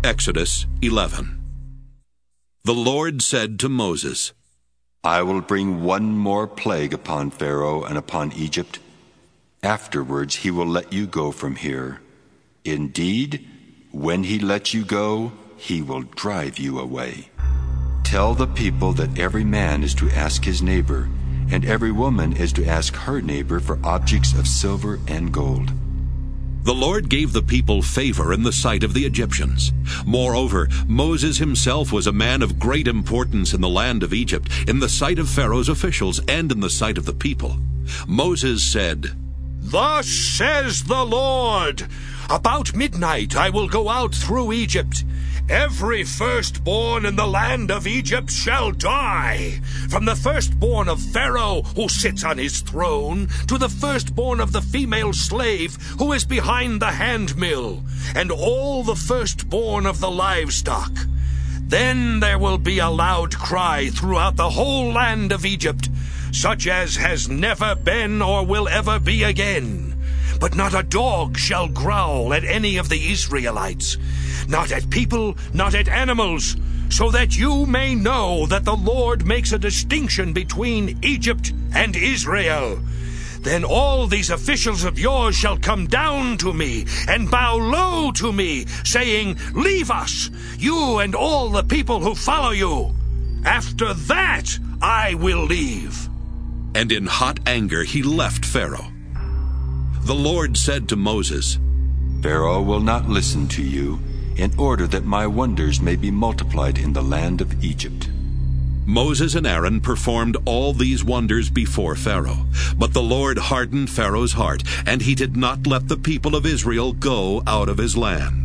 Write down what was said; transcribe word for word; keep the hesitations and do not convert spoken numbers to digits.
Exodus eleven. The Lord said to Moses, I will bring one more plague upon Pharaoh and upon Egypt. Afterwards he will let you go from here. Indeed, when he lets you go, he will drive you away. Tell the people that every man is to ask his neighbor, and every woman is to ask her neighbor for objects of silver and gold. The Lord gave the people favor in the sight of the Egyptians. Moreover, Moses himself was a man of great importance in the land of Egypt, in the sight of Pharaoh's officials and in the sight of the people. Moses said, Thus says the Lord, about midnight I will go out through Egypt. Every firstborn in the land of Egypt shall die, from the firstborn of Pharaoh who sits on his throne, to the firstborn of the female slave who is behind the handmill, and all the firstborn of the livestock. Then there will be a loud cry throughout the whole land of Egypt, such as has never been or will ever be again. But not a dog shall growl at any of the Israelites, not at people, not at animals, so that you may know that the Lord makes a distinction between Egypt and Israel. Then all these officials of yours shall come down to me and bow low to me, saying, Leave us, you and all the people who follow you. After that I will leave. And in hot anger he left Pharaoh. The Lord said to Moses, Pharaoh will not listen to you, in order that my wonders may be multiplied in the land of Egypt. Moses and Aaron performed all these wonders before Pharaoh. But the Lord hardened Pharaoh's heart, and he did not let the people of Israel go out of his land.